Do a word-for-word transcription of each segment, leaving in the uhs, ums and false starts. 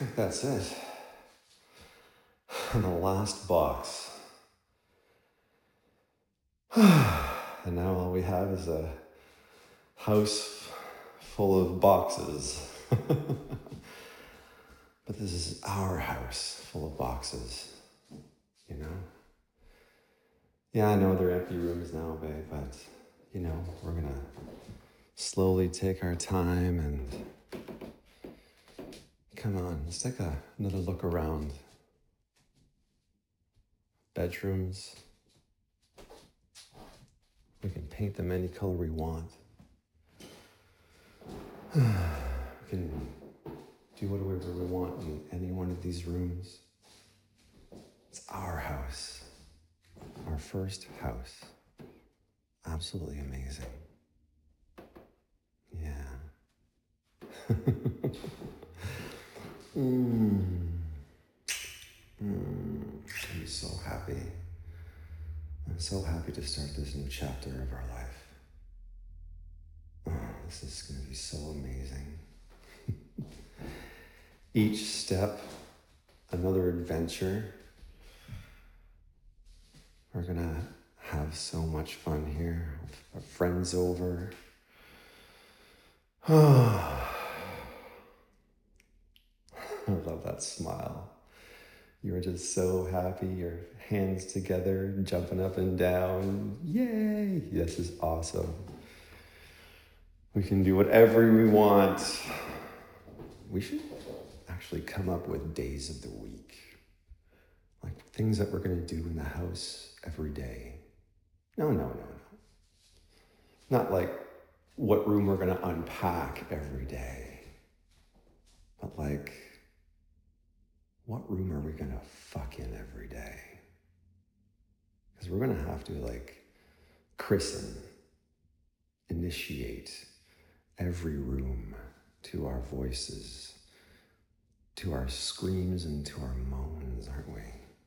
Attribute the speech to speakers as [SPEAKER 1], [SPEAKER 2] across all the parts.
[SPEAKER 1] think that's it. And the last box. And now all we have is a house full of boxes. But this is our house full of boxes, you know? Yeah, I know they're empty rooms now, babe, but, you know, we're gonna slowly take our time and come on, let's take a, another look around. Bedrooms. We can paint them any color we want. We can do whatever we want in any one of these rooms. It's our house. Our first house. Absolutely amazing. Yeah. mm. Mm. I'm so happy. I'm so happy to start this new chapter of our life. Oh, this is going to be so amazing. Each step, another adventure. We're going to have so much fun here. Our friends over. Oh, I love that smile. You were just so happy, your hands together, jumping up and down. Yay! This is awesome. We can do whatever we want. We should actually come up with days of the week. Like things that we're going to do in the house every day. No, no, no, no. Not like what room we're going to unpack every day. But like, what room are we going to fuck in every day? Because we're going to have to like christen, initiate every room to our voices, to our screams and to our moans, aren't we?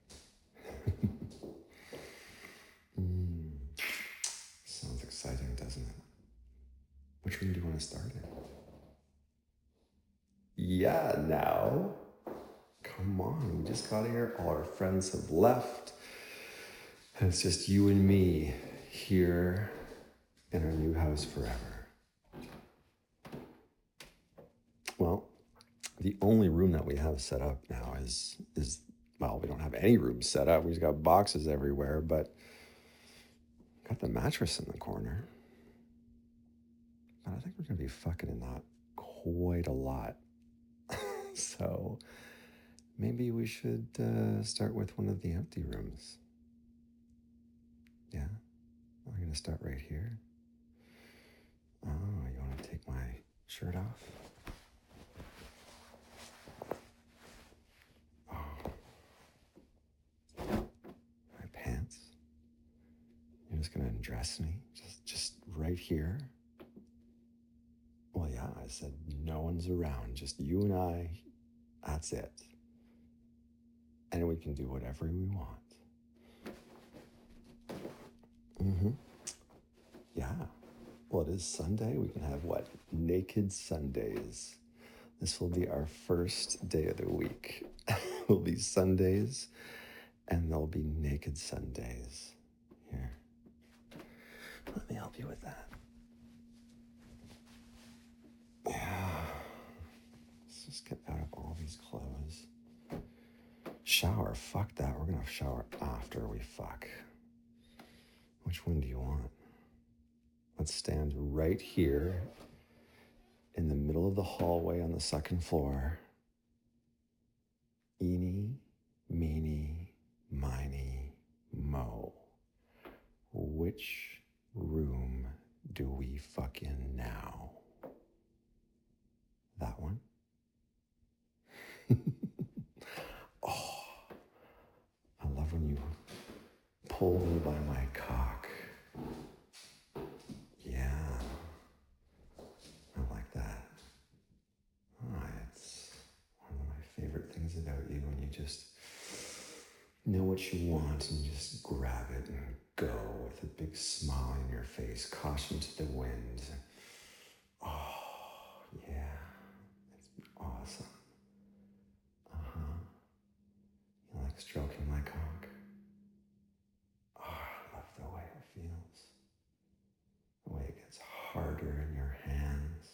[SPEAKER 1] mm. Sounds exciting, doesn't it? Which room do you want to start in? Yeah, now. Come on, we just got here. All our friends have left. And it's just you and me here in our new house forever. Well, the only room that we have set up now is, is well, we don't have any rooms set up. We've got boxes everywhere, but got the mattress in the corner. But I think we're going to be fucking in that quite a lot. So maybe we should uh, start with one of the empty rooms. Yeah, we're going to start right here. Oh, you want to take my shirt off? Oh. My pants. You're just going to undress me? Just, just right here? Well, yeah, I said no one's around. Just you and I. That's it. And we can do whatever we want. Mm-hmm. Yeah. Well, it is Sunday. We can have what? Naked Sundays. This will be our first day of the week. Will be Sundays, and there'll be naked Sundays. Here. Let me help you with that. Yeah. Let's just get out of all these clothes. Shower. Fuck that. We're going to shower after we fuck. Which one do you want? Let's stand right here in the middle of the hallway on the second floor. Eeny, meeny, miny, mo. Which room do we fuck in now? That one? Oh, I love when you pull me by my cock. Yeah, I like that. Oh, it's one of my favorite things about you when you just know what you want and just grab it and go with a big smile on your face, caution to the wind. Oh, yeah, it's awesome. stroking my cock. Oh, I love the way it feels. The way it gets harder in your hands.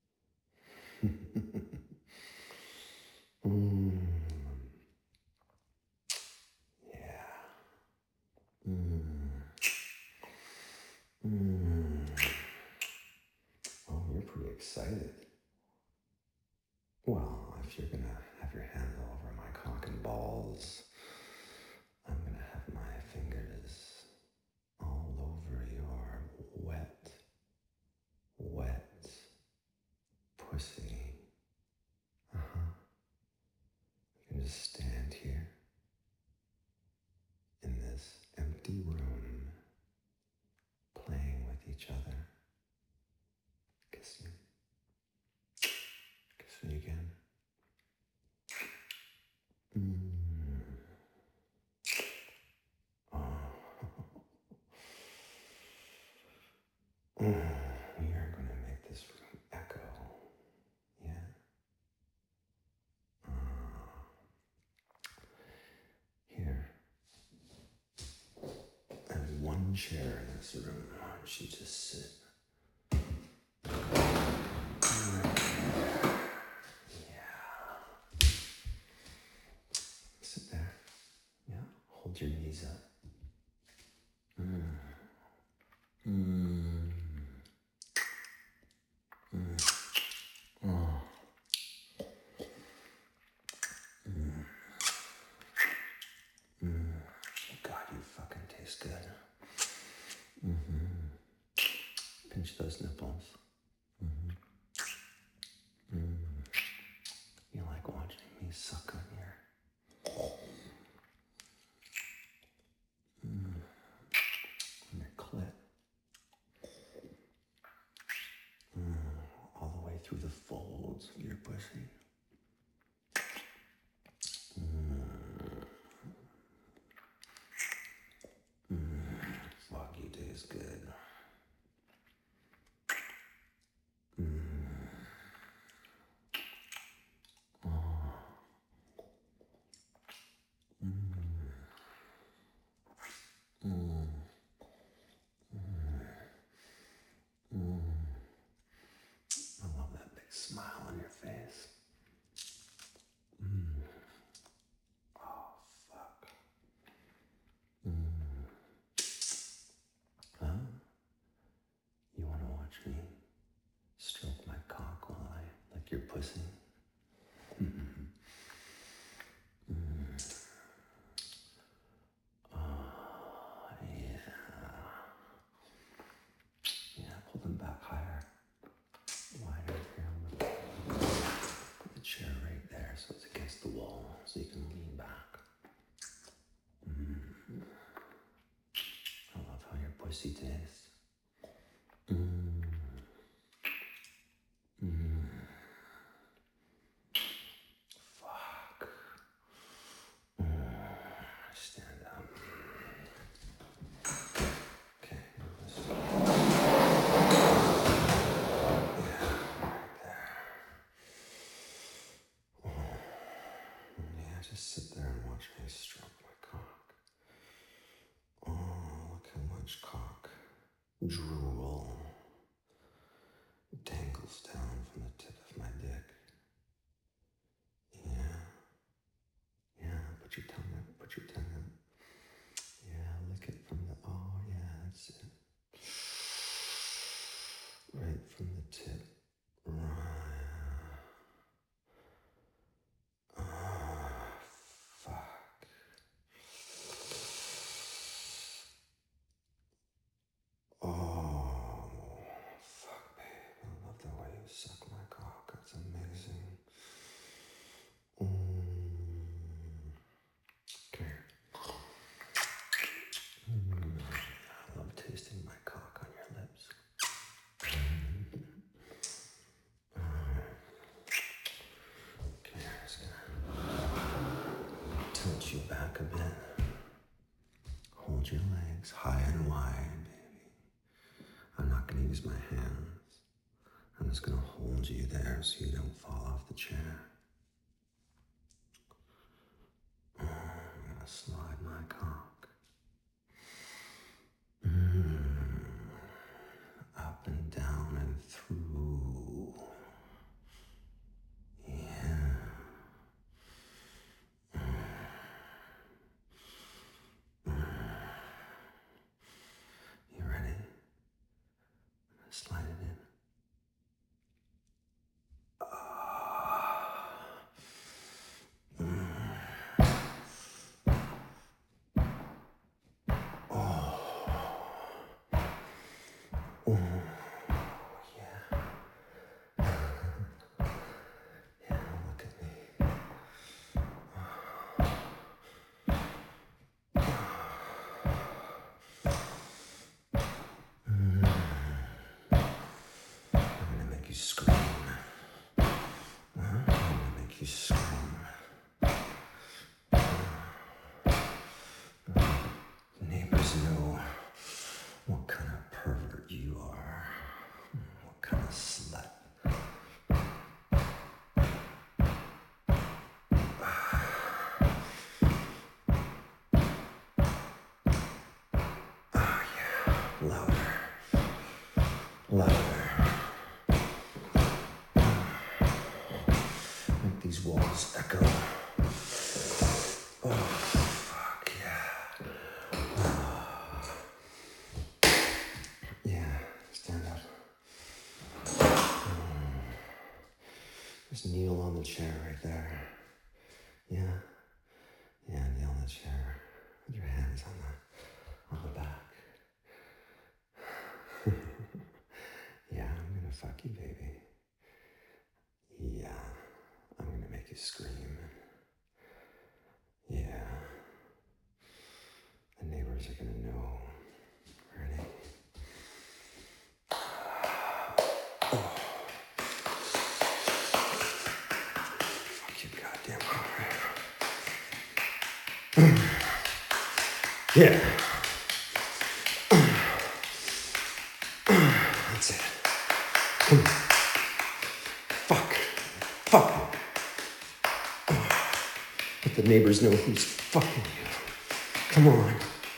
[SPEAKER 1] mm. Yeah. Mm. Mm. Oh, you're pretty excited. Well, if you're gonna have your hands all over my cock and balls, I'm gonna have my fingers all over your wet, wet pussy. Uh-huh. You can just stand here in this empty room, playing with each other. Kiss me. Kiss me again. Mm. Oh. We are going to make this room echo. Yeah. Uh, here. I have one chair in this room. Why don't you just sit? Right there. Yeah. Sit there. Yeah. Hold your knees up. Mm. Mm. Mm. Oh. Mm. Mm. God, you fucking taste good. Mm-hmm. Pinch those nipples. Mm-hmm. Mm. You like watching me suck on your, mm, on your clit. Mm. All the way through the folds of your pussy. Mm. Mm. Fuck, you taste good. Mm. Oh. Mm. Mm. Mm. I love that big smile on your face. Mm. Oh, fuck. Mm. Huh? You want to watch me stroke my cock while I lick your pussy? Mm-hmm. Mm. Oh, yeah. Yeah, pull them back higher. Wider here on the, put the chair right there so it's against the wall so you can lean back. Mm. I love how your pussy tastes. Mm. Mm. Fuck. Mm. Stand up. Okay. Let's, yeah, right there. Yeah, just sit there and watch me stroke my cock. Oh, look how much cock drool dangles down from the tip of my dick. Yeah. Yeah, put your tongue out, put your tongue out. Yeah, lick it from the, oh yeah, that's it. Right from the tip. Right. Ah, fuck. Oh, fuck, babe. I love the way you suck my cock. It's amazing. Mm. Okay. Mm. I love tasting my cock on your lips. Mm. Alright. Okay, I'm just gonna tilt you back a bit. Hold your legs high and wide, baby. I'm not gonna use my hands. I'm just gonna hold you there so you don't fall off the chair. I'm gonna Slide it in. You scream. Uh, I'm gonna make you scream. Uh, neighbors know what kind of pervert you are. What kind of slut. Oh yeah, louder. Louder. These walls echo. Oh, fuck yeah. Oh. Yeah, stand up. Oh. Just kneel on the chair right there. Yeah? Yeah, kneel on the chair. With your hands on the, on the back. Yeah, I'm gonna fuck you, baby. Yeah. I'm gonna make you scream. Yeah. The neighbors are gonna know. Ready? Oh. Fuck you, goddamn heart. Yeah. That's it. Come on. Fuck. Fuck. Let the neighbors know who's fucking you. Come on.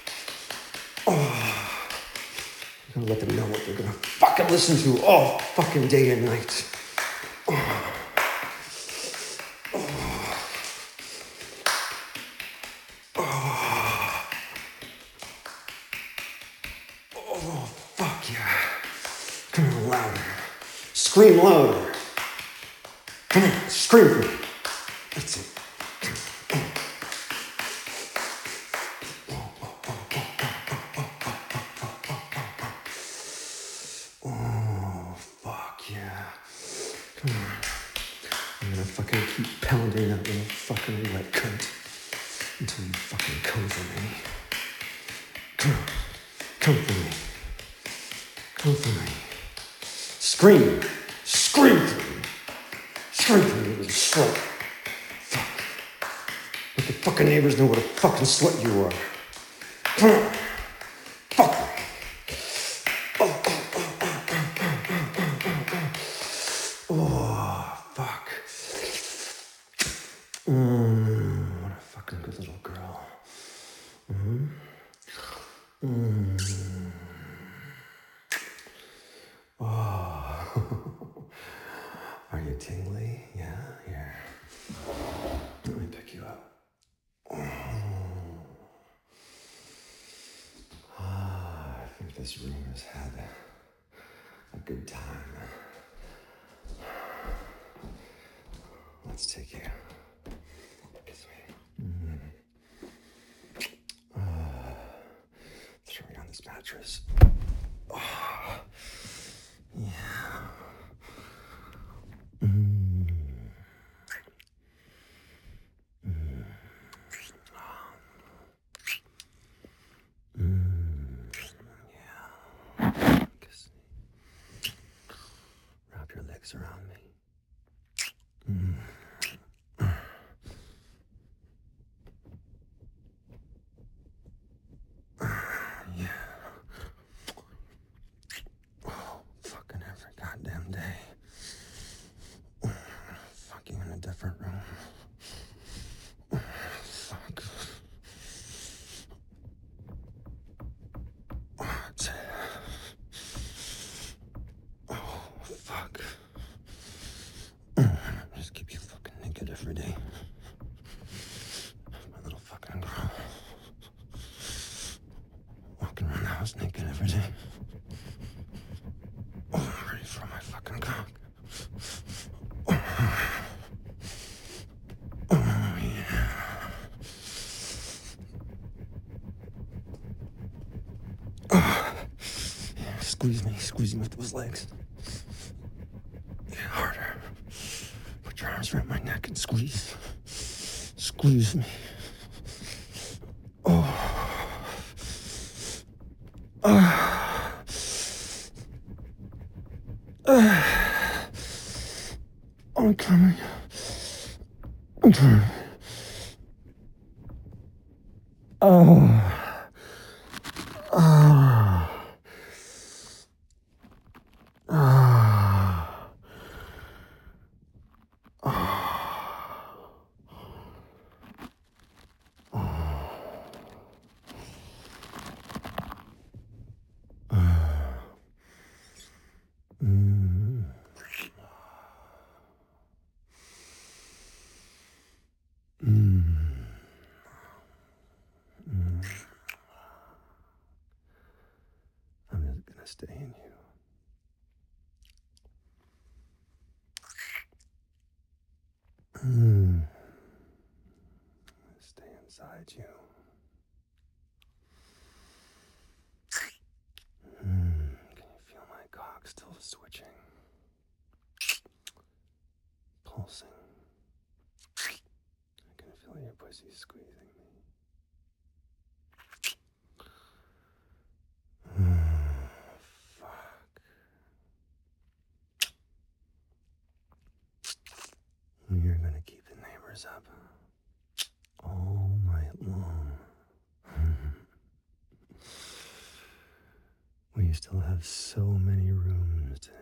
[SPEAKER 1] Oh. You're gonna let them know what they're gonna fucking listen to all fucking day and night. Oh. Oh. Oh. Oh, fuck yeah. Come on, louder. Scream louder. Come on, scream for me. That's it. Oh, fuck yeah. Come on. I'm gonna fucking keep pounding that little fucking wet cunt until you fucking come for me. Come on. Come for me. Come for me. Scream. Scream for me. Scream for me, little slut. Fuck. Let the fucking neighbors know what a fucking slut you are. Come on. Fuck. Oh, oh, oh, oh, oh, oh, oh, oh. Oh, fuck. Mmm, what a fucking good little girl. Mm-hmm. Mmm. Oh. Are you tingly? Yeah? Here. Let me pick you up. Oh. Ah, I think this room has had a, a good time. Let's take you. Kiss me. Mm. Uh, throw me on this mattress. Oh. Yeah. Mm. Mm. Mm. Yeah. Kiss me. Wrap your legs around me. Mm. Yeah. Oh, fucking every goddamn day. Fucking in a different room. Fuck. Oh, fuck. squeeze me, squeeze me with those legs. Yeah, harder. Put your arms around my neck and squeeze. Squeeze me. Oh. Ah. Ah. I'm coming. I'm coming. Oh. Ah. Ah. Mm. Mm. Mm. I'm just gonna stay in you. Mm. Stay inside you. Mm. Can you feel my cock still switching? Pulsing. I can feel your pussy squeezing me. Mm. Fuck. You're gonna keep the neighbors up all night long. We still have so many rooms to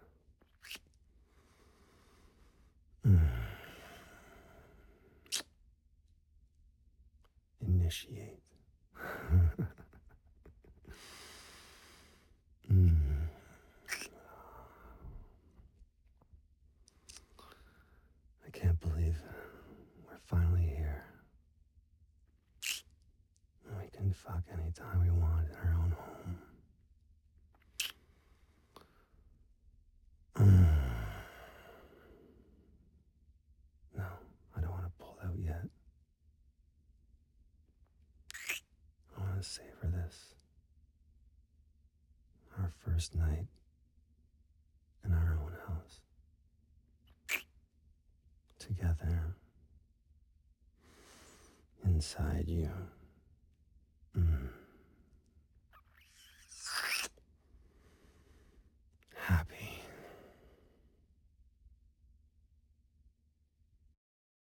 [SPEAKER 1] mm. initiate. Mm. I can't believe we're finally here. We can fuck anytime we want in our own home. Mm. No, I don't want to pull out yet. I want to savor this. Our first night in our own house. Together. Inside you.